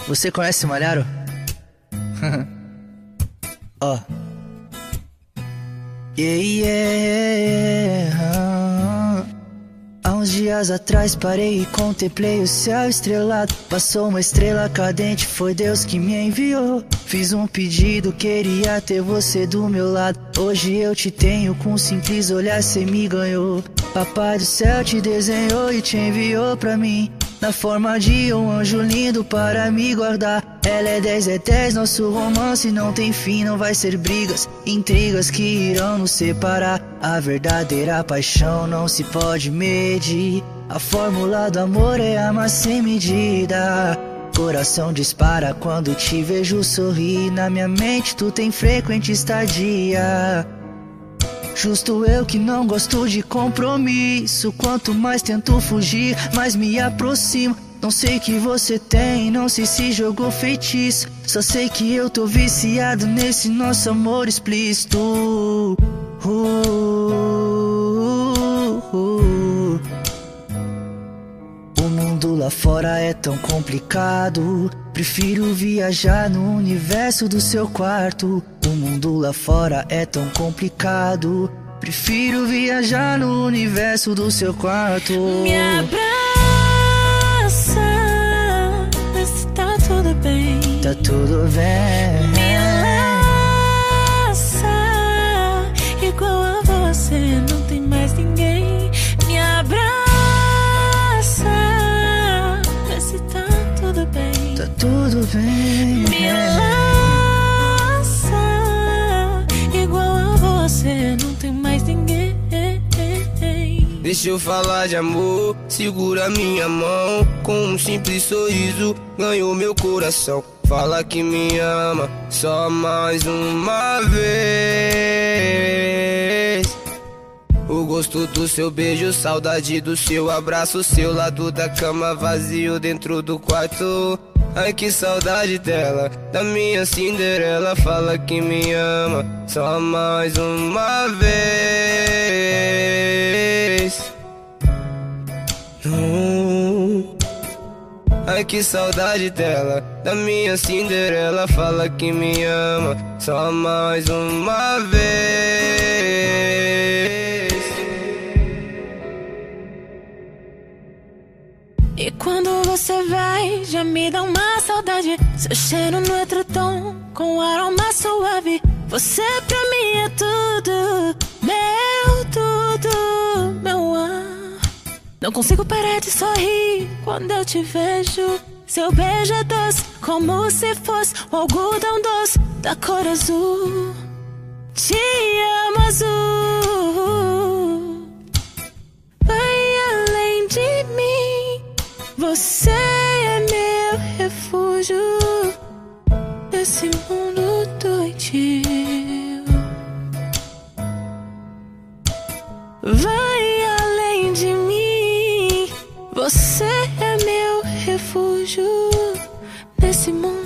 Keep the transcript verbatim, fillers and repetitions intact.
Você conhece Malharo? Ó. oh. Yeah, yeah. Há uns dias atrás parei e contemplei o céu estrelado. Passou uma estrela cadente, foi Deus que me enviou. Fiz um pedido, queria ter você do meu lado. Hoje eu te tenho, com um simples olhar cê me ganhou. Papai do céu te desenhou e te enviou pra mim, na forma de um anjo lindo para me guardar. Ela é dez, é dez, nosso romance não tem fim. Não vai ser brigas, intrigas que irão nos separar. A verdadeira paixão não se pode medir. A fórmula do amor é amar sem medida. Coração dispara quando te vejo sorrir. Na minha mente tu tem frequente estadia. Justo eu que não gosto de compromisso. Quanto mais tento fugir, mais me aproximo. Não sei o que você tem, não sei se jogou feitiço. Só sei que eu tô viciado nesse nosso amor explícito. uh, uh, uh. O mundo lá fora é tão complicado. Prefiro viajar no universo do seu quarto. O mundo lá fora é tão complicado. Prefiro viajar no universo do seu quarto. Me abraça, vê se tá tudo bem. Tá tudo bem. Me laça, igual a você não tem mais ninguém. Me abraça, vê se tá tudo bem. Tá tudo bem. Me laça, igual a você não tem mais ninguém. Deixa eu falar de amor, segura minha mão. Com um simples sorriso, ganhou meu coração. Fala que me ama, só mais uma vez. O gosto do seu beijo, saudade do seu abraço. Seu lado da cama vazio dentro do quarto. Ai que saudade dela, da minha Cinderela. Fala que me ama, só mais uma vez. Hum. Ai que saudade dela, da minha Cinderela. Fala que me ama, só mais uma vez. E quando você vai, já me dá uma saudade. Seu cheiro no edredom, com aroma suave. Você pra mim é tudo, meu tudo, meu ar. Não consigo parar de sorrir quando eu te vejo. Seu beijo é doce, como se fosse o algodão doce da cor azul. Te amo azul. Vai além de mim. Você é meu refúgio nesse mundo doentio. Vai além de mim. Você é meu refúgio nesse mundo